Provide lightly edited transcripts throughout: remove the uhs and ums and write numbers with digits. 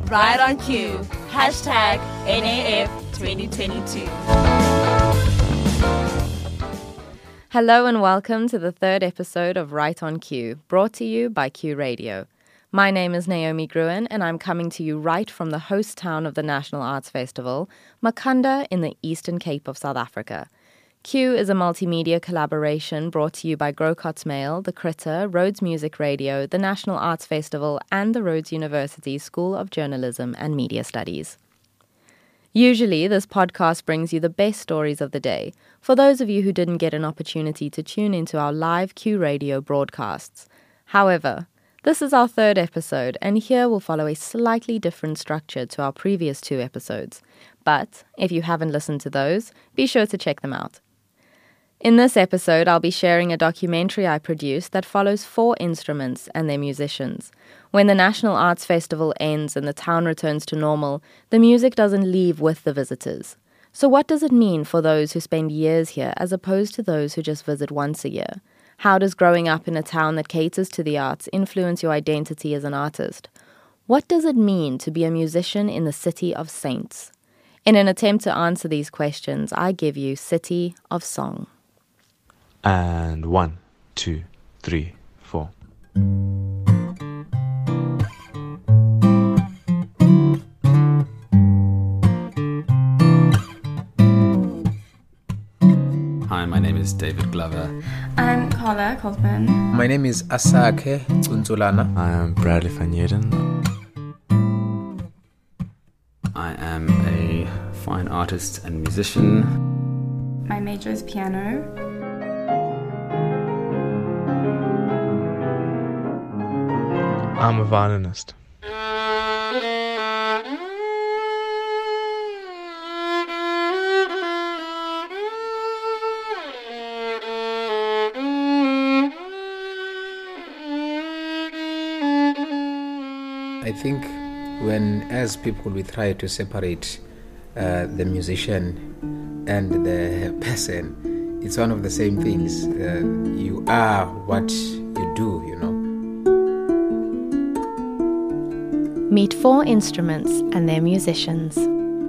Right on Cue. Hashtag NAF 2022. Hello and welcome to the third episode of Right on Cue, brought to you by Q Radio. My name is Naomi Gruen and I'm coming to you right from the host town of the National Arts Festival, Makhanda in the Eastern Cape of South Africa. Q is a multimedia collaboration brought to you by Grocot's Mail, The Critter, Rhodes Music Radio, the National Arts Festival and the Rhodes University School of Journalism and Media Studies. Usually, this podcast brings you the best stories of the day, for those of you who didn't get an opportunity to tune into our live Q Radio broadcasts. However, this is our third episode, and here we'll follow a slightly different structure to our previous two episodes. But if you haven't listened to those, be sure to check them out. In this episode, I'll be sharing a documentary I produced that follows 4 instruments and their musicians. When the National Arts Festival ends and the town returns to normal, the music doesn't leave with the visitors. So what does it mean for those who spend years here as opposed to those who just visit once a year? How does growing up in a town that caters to the arts influence your identity as an artist? What does it mean to be a musician in the City of Saints? In an attempt to answer these questions, I give you City of Song. And 1, 2, 3, 4. Hi, my name is David Glover. I'm Carla Kaufman. My name is Asake Unzulana. I am Bradley Van Jeden. I am a fine artist and musician. My major is piano. I'm a violinist. I think as people, we try to separate the musician and the person, it's one of the same things. You are what you do, you know. Meet 4 instruments and their musicians.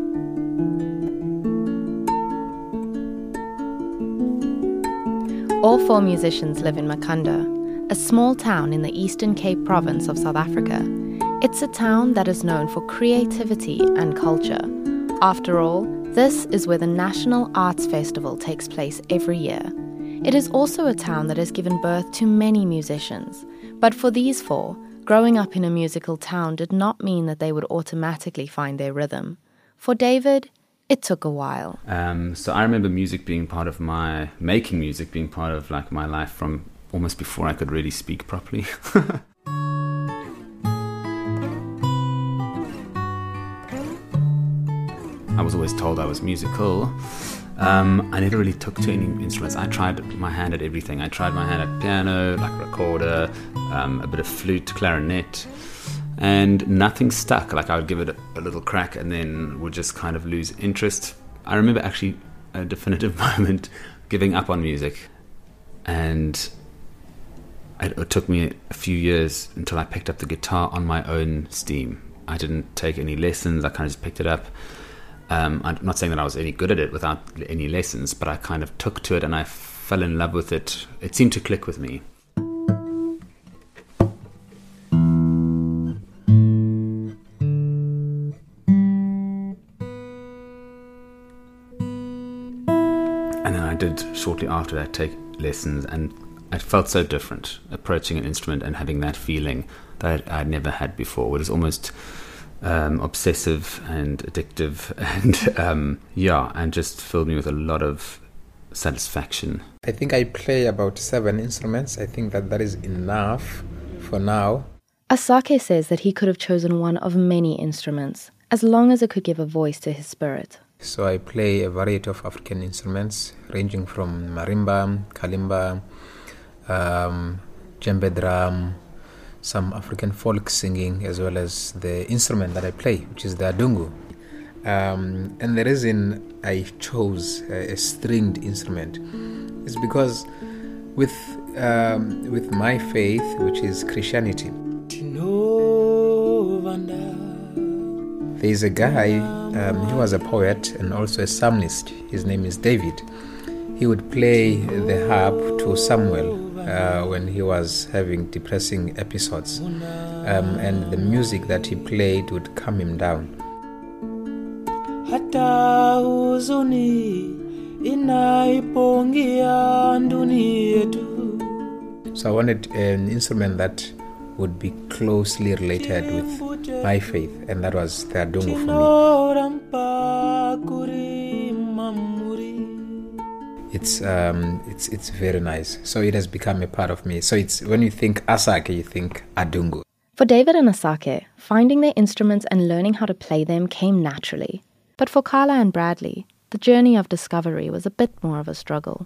All 4 musicians live in Makhanda, a small town in the Eastern Cape province of South Africa. It's a town that is known for creativity and culture. After all, this is where the National Arts Festival takes place every year. It is also a town that has given birth to many musicians. But for these 4, growing up in a musical town did not mean that they would automatically find their rhythm. For David, it took a while. So I remember making music being part of my life from almost before I could really speak properly. I was always told I was musical. I never really took to any instruments. I tried my hand at everything. I tried my hand at piano, like recorder, a bit of flute, clarinet, and nothing stuck. Like I would give it a little crack and then would just kind of lose interest. I remember actually a definitive moment giving up on music, and it took me a few years until I picked up the guitar on my own steam. I didn't take any lessons. I kind of just picked it up. I'm not saying that I was any good at it without any lessons, but I kind of took to it and I fell in love with it. It seemed to click with me. And then I did, shortly after that, take lessons, and I felt so different approaching an instrument and having that feeling that I'd never had before. It was almost obsessive and addictive, and just filled me with a lot of satisfaction. I think I play about 7 instruments. I think that is enough for now. Asake says that he could have chosen one of many instruments, as long as it could give a voice to his spirit. So I play a variety of African instruments, ranging from marimba, kalimba, djembe drum, some African folk singing, as well as the instrument that I play, which is the adungu. And the reason I chose a stringed instrument is because with my faith, which is Christianity, There's a guy, he was a poet and also a psalmist. His name is David. He would play the harp to Samuel when he was having depressing episodes. And the music that he played would calm him down. So I wanted an instrument that would be closely related with my faith, and that was the adungu for me. It's very nice. So it has become a part of me. So it's when you think Asake, you think adungu. For David and Asake, finding their instruments and learning how to play them came naturally. But for Carla and Bradley, the journey of discovery was a bit more of a struggle.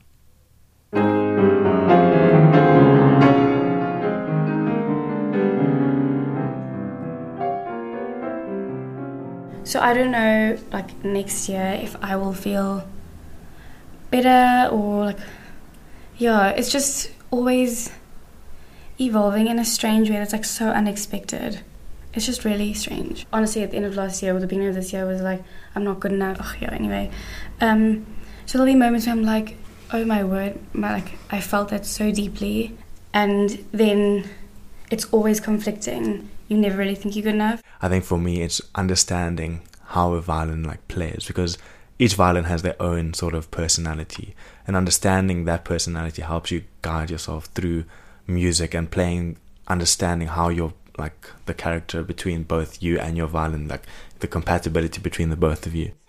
So I don't know, like next year, if I will feel better or like, yeah, it's just always evolving in a strange way that's like so unexpected. It's just really strange. Honestly, at the end of last year or the beginning of this year was like, I'm not good enough. Oh yeah, anyway. So there'll be moments where I'm like, oh my word, I felt that so deeply, and then it's always conflicting. You never really think you're good enough. I think for me it's understanding how a violin plays, because each violin has their own sort of personality, and understanding that personality helps you guide yourself through music and playing, understanding how you're the character between both you and your violin, the compatibility between the both of you.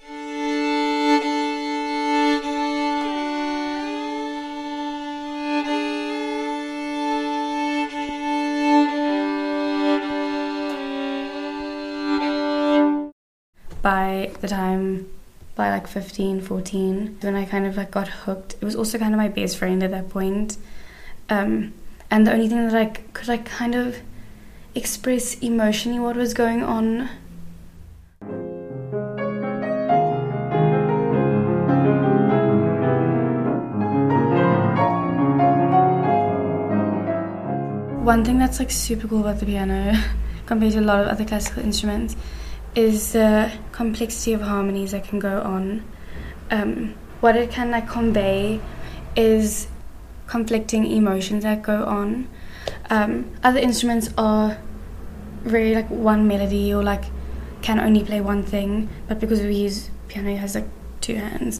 By 15, 14, when I kind of got hooked, it was also kind of my best friend at that point. And the only thing that I could kind of express emotionally what was going on. One thing that's super cool about the piano compared to a lot of other classical instruments is the complexity of harmonies that can go on. What it can convey is conflicting emotions that go on. Other instruments are very one melody or can only play one thing, but because we use piano, it has two hands.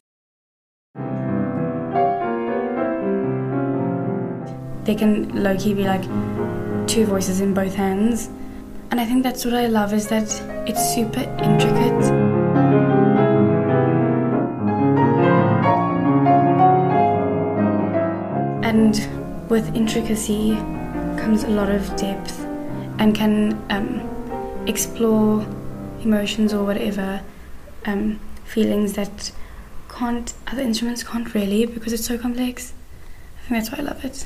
They can low-key be two voices in both hands. And I think that's what I love, is that it's super intricate. And with intricacy comes a lot of depth, and can explore emotions or whatever, feelings that other instruments can't really, because it's so complex. I think that's why I love it.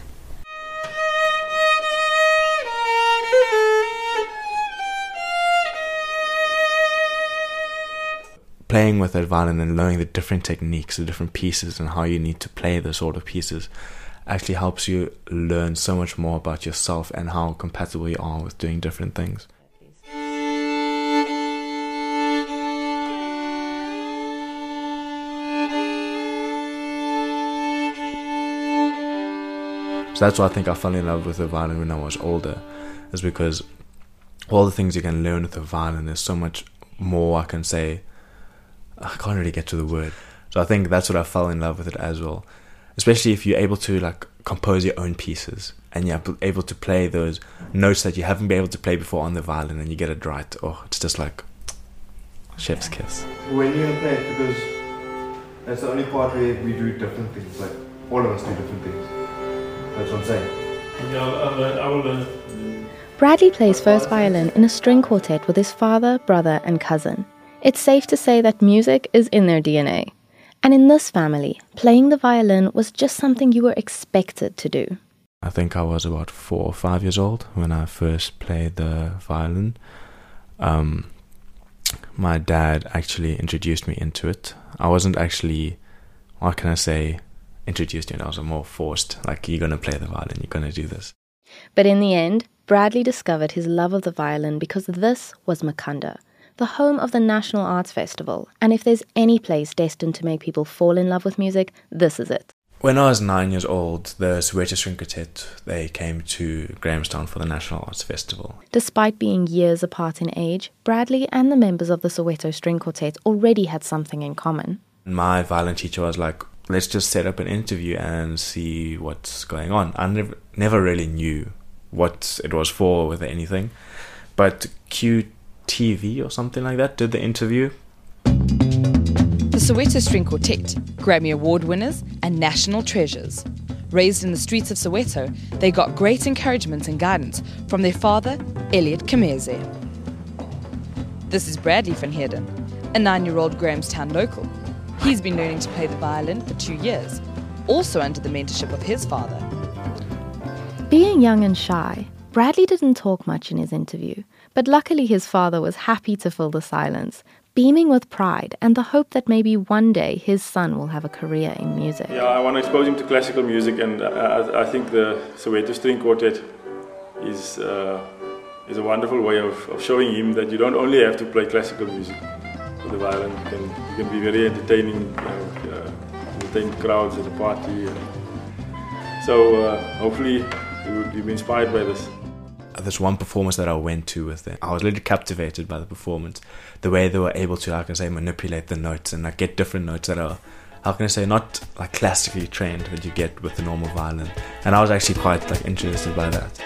Playing with that violin and learning the different techniques, the different pieces, and how you need to play the sort of pieces actually helps you learn so much more about yourself and how compatible you are with doing different things. So that's why I think I fell in love with the violin when I was older, is because all the things you can learn with the violin, there's so much more I can say. I can't really get to the word. So I think that's what I fell in love with it as well. Especially if you're able to compose your own pieces and you're able to play those notes that you haven't been able to play before on the violin, and you get it right. Oh, it's just chef's kiss. When you're gonna play it, because that's the only part where we do different things. All of us do different things. That's what I'm saying. Yeah, I will learn. Bradley plays first violin in a string quartet with his father, brother, and cousin. It's safe to say that music is in their DNA. And in this family, playing the violin was just something you were expected to do. I think I was about 4 or 5 years old when I first played the violin. My dad actually introduced me into it. I wasn't actually, what can I say, introduced to it. I was more forced, you're going to play the violin, you're going to do this. But in the end, Bradley discovered his love of the violin because this was Makanda, the home of the National Arts Festival, and if there's any place destined to make people fall in love with music, this is it. When I was 9 years old, the Soweto String Quartet, they came to Grahamstown for the National Arts Festival. Despite being years apart in age, Bradley and the members of the Soweto String Quartet already had something in common. My violin teacher was like, let's just set up an interview and see what's going on. I never really knew what it was for with anything, but QTV or something like that did the interview. The Soweto String Quartet, Grammy Award winners and national treasures. Raised in the streets of Soweto, they got great encouragement and guidance from their father, Elliot Kameze. This is Bradley van Heerden, a 9-year-old Grahamstown local. He's been learning to play the violin for 2 years, also under the mentorship of his father. Being young and shy, Bradley didn't talk much in his interview, but luckily his father was happy to fill the silence, beaming with pride and the hope that maybe one day his son will have a career in music. Yeah, I want to expose him to classical music, and I think the Soweto String Quartet is a wonderful way of showing him that you don't only have to play classical music with the violin. You can be very entertaining, entertain crowds at a party. So hopefully you'll be inspired by this. There's one performance that I went to with them. I was literally captivated by the performance. The way they were able to, manipulate the notes and get different notes that are, not like classically trained that you get with the normal violin. And I was actually quite interested by that.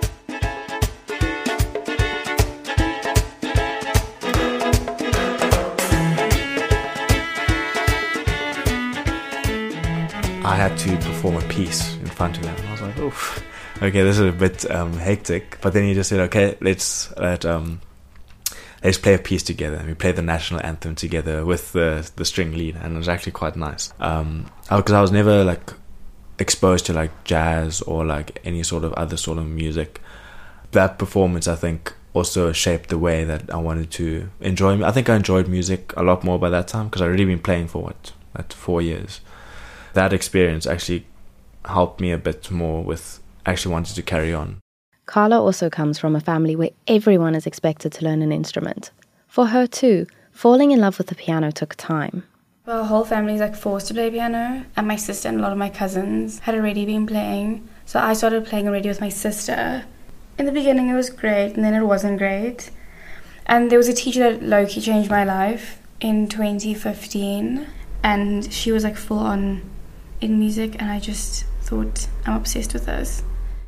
I had to perform a piece in front of them. I was like, oof. Okay, this is a bit hectic, but then he just said, "Okay, let's play a piece together." And we played the national anthem together with the string lead, and it was actually quite nice. Because I was never exposed to jazz or any sort of other sort of music. That performance, I think, also shaped the way that I wanted to enjoy. I think I enjoyed music a lot more by that time because I'd already been playing for 4 years. That experience actually helped me a bit more with actually wanted to carry on. Carla also comes from a family where everyone is expected to learn an instrument. For her too, falling in love with the piano took time. Well, our whole family is forced to play piano, and my sister and a lot of my cousins had already been playing, so I started playing already with my sister. In the beginning it was great, and then it wasn't great. And there was a teacher that low-key changed my life in 2015, and she was full on in music, and I just thought, I'm obsessed with this.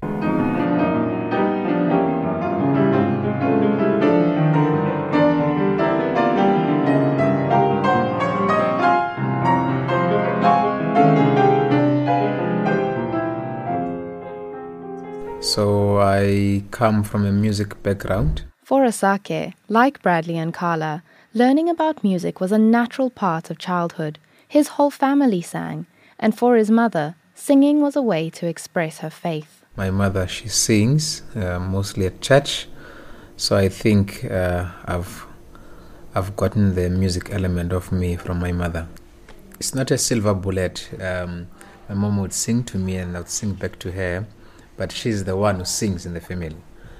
So I come from a music background. For Asake, like Bradley and Carla, learning about music was a natural part of childhood. His whole family sang, and for his mother, singing was a way to express her faith. My mother, she sings, mostly at church. So I think I've gotten the music element of me from my mother. It's not a silver bullet. My mom would sing to me and I would sing back to her. But she's the one who sings in the family.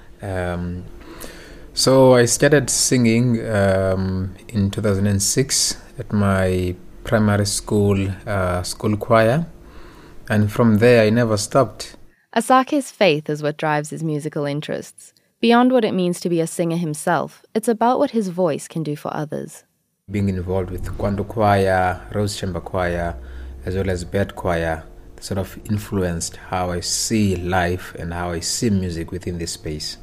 So I started singing in 2006 at my primary school choir. And from there, I never stopped. Asake's faith is what drives his musical interests. Beyond what it means to be a singer himself, it's about what his voice can do for others. Being involved with Kwando Choir, Rose Chamber Choir, as well as Bird Choir, sort of influenced how I see life and how I see music within this space.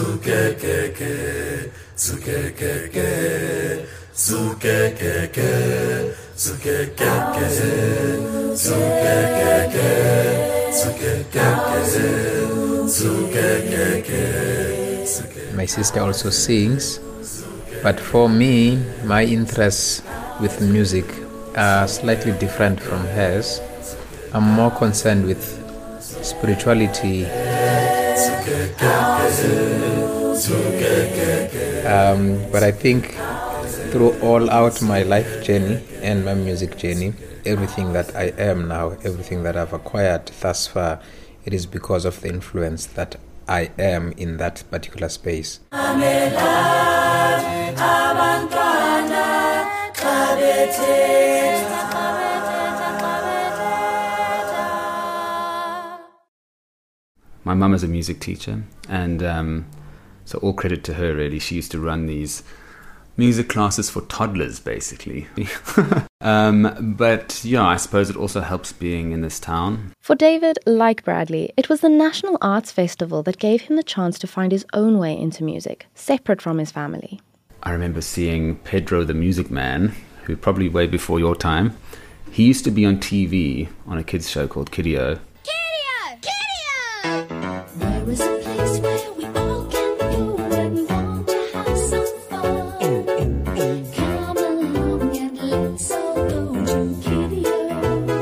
My sister also sings, but for me, my interests with music are slightly different from hers. I'm more concerned with spirituality. But I think throughout my life journey and my music journey, everything that I am now, everything that I've acquired thus far, it is because of the influence that I am in that particular space. My mum is a music teacher, and so all credit to her, really. She used to run these music classes for toddlers, basically. But, yeah, I suppose it also helps being in this town. For David, like Bradley, it was the National Arts Festival that gave him the chance to find his own way into music, separate from his family. I remember seeing Pedro the Music Man, who probably way before your time. He used to be on TV on a kids show called Kiddio. There is a place where we all can go when we want to have some fun. Come along and let's all go to Kiddio.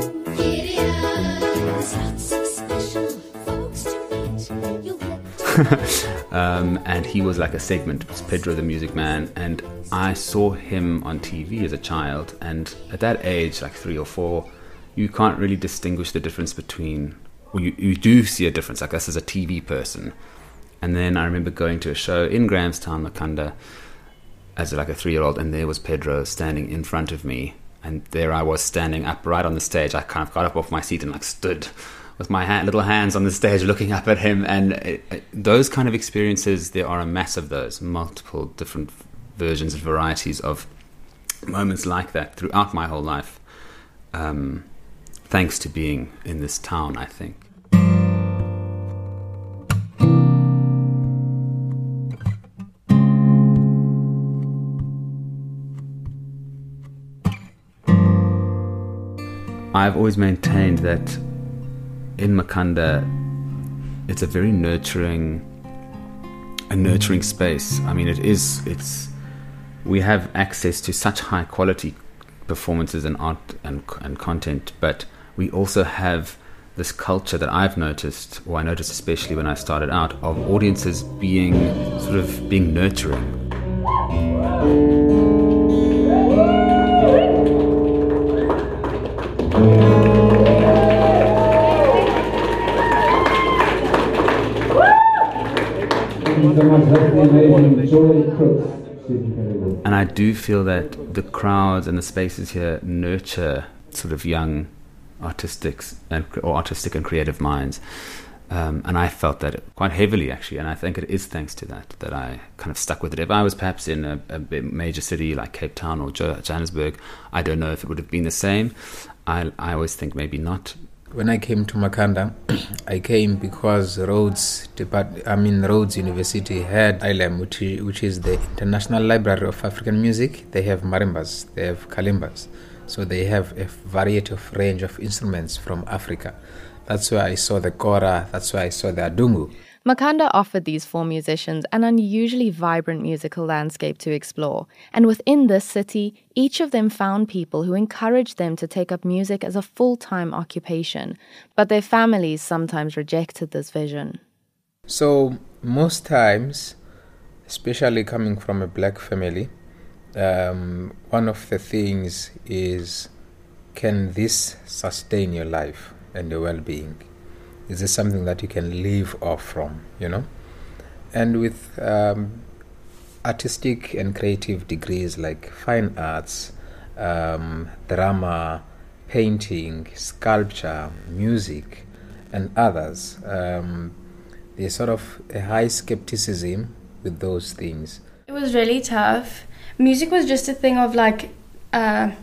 There's lots of special folks to meet. You'll get to And he was like a segment, it was Pedro the Music Man, and I saw him on TV as a child, and at that age, like 3 or 4, you can't really distinguish the difference between, or you do see a difference, like us as a TV person. And then I remember going to a show in Grahamstown, Makanda, as like a 3-year-old, and there was Pedro standing in front of me, and there I was standing up right on the stage. I kind of got up off my seat and like stood with my little hands on the stage looking up at him, and those kind of experiences, there are a mass of those, multiple different versions and varieties of moments like that throughout my whole life, thanks to being in this town, I think. I've always maintained that in Makanda, it's a very nurturing space. I mean, we have access to such high quality performances and art and content, but we also have this culture that I've noticed, or I noticed especially when I started out, of audiences being nurturing. And I do feel that the crowds and the spaces here nurture sort of young artistic and creative minds. And I felt that quite heavily, actually, and I think it is thanks to that I kind of stuck with it. If I was perhaps in a major city like Cape Town or Johannesburg, I don't know if it would have been the same. I always think maybe not. When I came to Makanda, I came because Rhodes University had ILEM, which is the International Library of African Music. They have marimbas, they have kalimbas, so they have a variety of range of instruments from Africa. That's where I saw the kora, that's where I saw the adungu. Makanda offered these 4 musicians an unusually vibrant musical landscape to explore, and within this city, each of them found people who encouraged them to take up music as a full-time occupation, but their families sometimes rejected this vision. So most times, especially coming from a black family, one of the things is, can this sustain your life and your well-being? Is this something that you can live off from, And with artistic and creative degrees like fine arts, drama, painting, sculpture, music, and others, there's sort of a high skepticism with those things. It was really tough. Music was just a thing of like, kind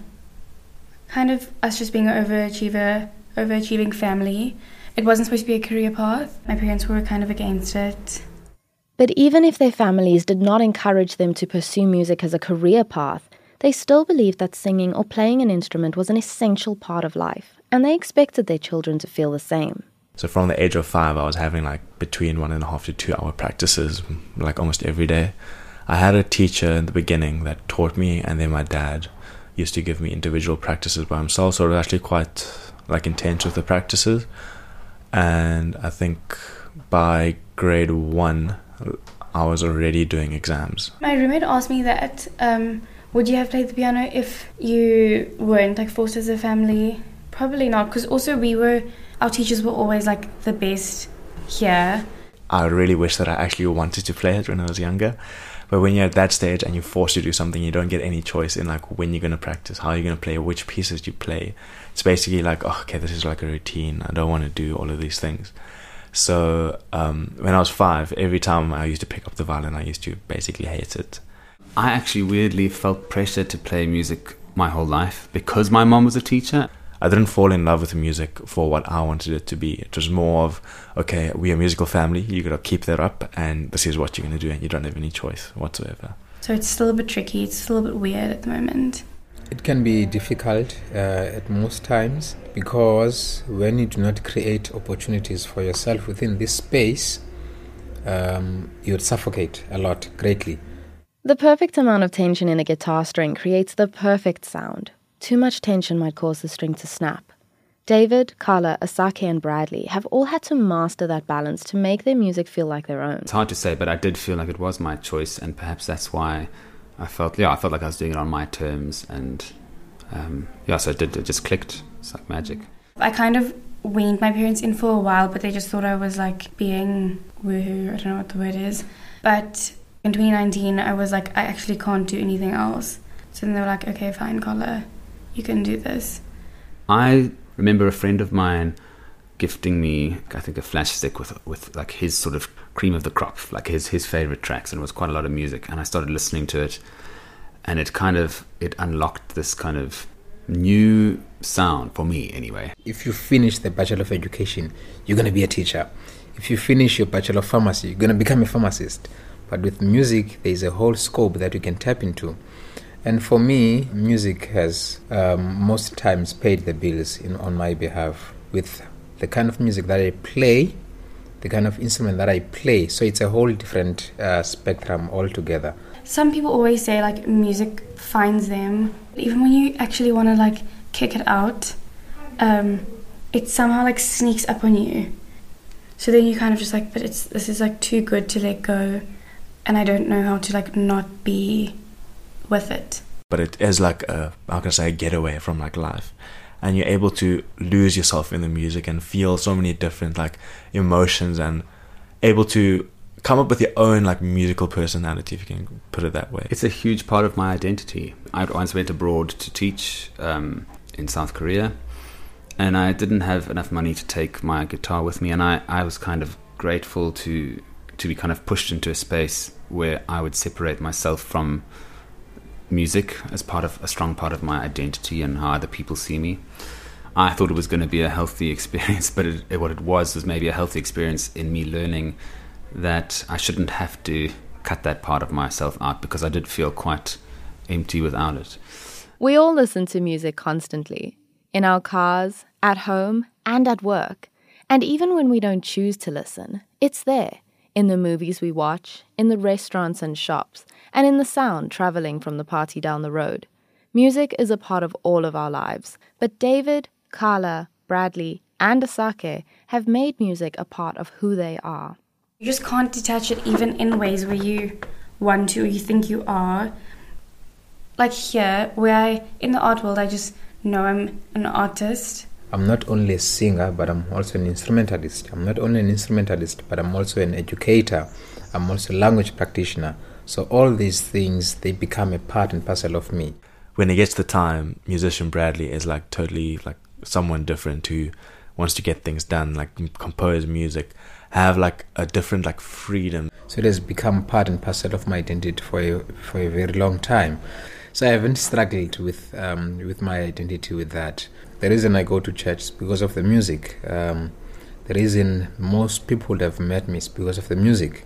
of us just being an overachieving family. It wasn't supposed to be a career path. My parents were kind of against it. But even if their families did not encourage them to pursue music as a career path, they still believed that singing or playing an instrument was an essential part of life, and they expected their children to feel the same. So from the age of 5, I was having like between 1.5 to 2 hour practices, like almost every day. I had a teacher in the beginning that taught me, and then my dad used to give me individual practices by himself, so it was actually quite like intense with the practices. And I think by grade 1, I was already doing exams. My roommate asked me that, would you have played the piano if you weren't like forced as a family? Probably not, because also our teachers were always like the best here. I really wish that I actually wanted to play it when I was younger. But when you're at that stage and you're forced to do something, you don't get any choice in like when you're going to practice, how you're going to play, which pieces you play. It's basically like, oh, okay, this is like a routine. I don't want to do all of these things. So when I was 5, every time I used to pick up the violin, I used to basically hate it. I actually weirdly felt pressure to play music my whole life because my mom was a teacher. I didn't fall in love with music for what I wanted it to be. It was more of, okay, we're a musical family, you got to keep that up, and this is what you're going to do, and you don't have any choice whatsoever. So it's still a bit tricky, it's still a bit weird at the moment. It can be difficult at most times, because when you do not create opportunities for yourself within this space, you would suffocate a lot, greatly. The perfect amount of tension in a guitar string creates the perfect sound. Too much tension might cause the string to snap. David, Carla, Asake and Bradley have all had to master that balance to make their music feel like their own. It's hard to say, but I did feel like it was my choice, and perhaps that's why I felt like I was doing it on my terms, and so it just clicked. It's like magic. I kind of weaned my parents in for a while, but they just thought I was like being woohoo, I don't know what the word is. But in 2019, I was like, I actually can't do anything else. So then they were like, okay, fine, Carla, you can do this. I remember a friend of mine gifting me, I think, a flash stick with like his sort of cream of the crop, like his favorite tracks, and it was quite a lot of music. And I started listening to it, and it unlocked this kind of new sound for me, anyway. If you finish the Bachelor of Education, you're going to be a teacher. If you finish your Bachelor of Pharmacy, you're going to become a pharmacist. But with music, there's a whole scope that you can tap into. And for me, music has most times paid the bills on my behalf with the kind of music that I play, the kind of instrument that I play. So it's a whole different spectrum altogether. Some people always say like music finds them. Even when you actually want to like kick it out, it somehow like sneaks up on you. So then you kind of just like, but this is like too good to let go, and I don't know how to like not be with it. But it is like a getaway from like life, and you're able to lose yourself in the music and feel so many different like emotions, and able to come up with your own like musical personality, if you can put it that way. It's a huge part of my identity. I once went abroad to teach in South Korea, and I didn't have enough money to take my guitar with me, and I was kind of grateful to be kind of pushed into a space where I would separate myself from music as part of a strong part of my identity and how other people see me. I thought it was going to be a healthy experience, but what it was maybe a healthy experience in me learning that I shouldn't have to cut that part of myself out, because I did feel quite empty without it. We all listen to music constantly, in our cars, at home, and at work. And even when we don't choose to listen, it's there, in the movies we watch, in the restaurants and shops, and in the sound traveling from the party down the road. Music is a part of all of our lives, but David, Carla, Bradley, and Asake have made music a part of who they are. You just can't detach it, even in ways where you want to or you think you are. Like here, in the art world, I just know I'm an artist. I'm not only a singer, but I'm also an instrumentalist. I'm not only an instrumentalist, but I'm also an educator. I'm also a language practitioner. So all these things, they become a part and parcel of me. When it gets to time, musician Bradley is like totally like someone different who wants to get things done, like compose music, have like a different like freedom. So it has become part and parcel of my identity for a very long time. So I haven't struggled with my identity with that. The reason I go to church is because of the music. The reason most people have met me is because of the music.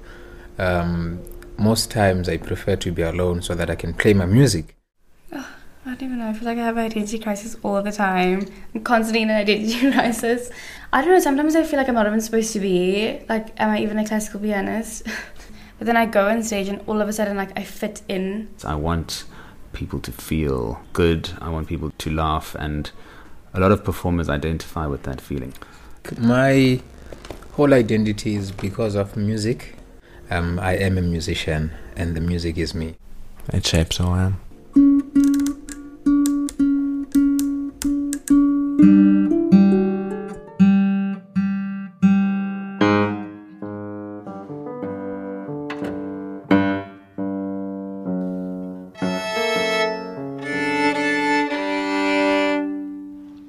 Most times I prefer to be alone so that I can play my music. I don't even know. I feel like I have identity crisis all the time. I'm constantly in an identity crisis. I don't know. Sometimes I feel like I'm not even supposed to be. Like, am I even a classical pianist? But then I go on stage and all of a sudden, like, I fit in. I want people to feel good. I want people to laugh, and a lot of performers identify with that feeling. My whole identity is because of music. I am a musician, and the music is me. It shapes who I am.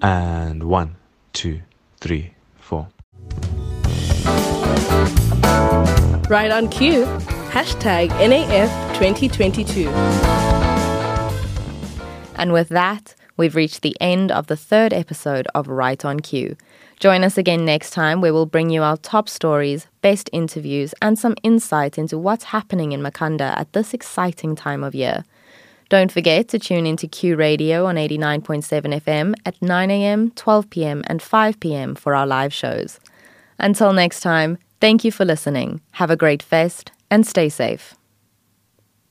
And 1, 2, 3, 4. Right on cue. Hashtag NAF 2022. And with that, we've reached the end of the third episode of Right on Cue. Join us again next time where we'll bring you our top stories, best interviews, and some insight into what's happening in Makhanda at this exciting time of year. Don't forget to tune into Q Radio on 89.7 FM at 9 a.m, 12 p.m, and 5 p.m. for our live shows. Until next time, thank you for listening. Have a great fest and stay safe.